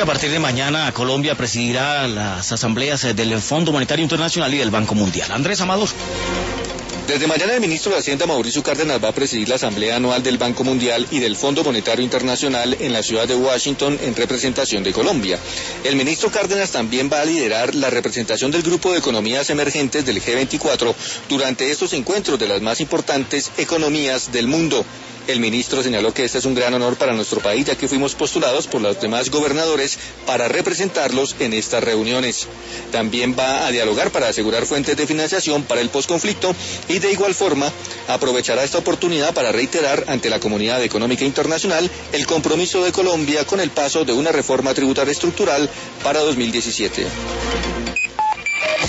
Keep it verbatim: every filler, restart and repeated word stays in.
a partir de mañana Colombia presidirá las asambleas del Fondo Monetario Internacional y del Banco Mundial. Andrés Amador. Desde mañana el ministro de Hacienda, Mauricio Cárdenas, va a presidir la Asamblea Anual del Banco Mundial y del Fondo Monetario Internacional en la ciudad de Washington en representación de Colombia. El ministro Cárdenas también va a liderar la representación del Grupo de Economías Emergentes del G veinticuatro durante estos encuentros de las más importantes economías del mundo. El ministro señaló que este es un gran honor para nuestro país, ya que fuimos postulados por los demás gobernadores para representarlos en estas reuniones. También va a dialogar para asegurar fuentes de financiación para el posconflicto y de igual forma aprovechará esta oportunidad para reiterar ante la comunidad económica internacional el compromiso de Colombia con el paso de una reforma tributaria estructural para dos mil diecisiete.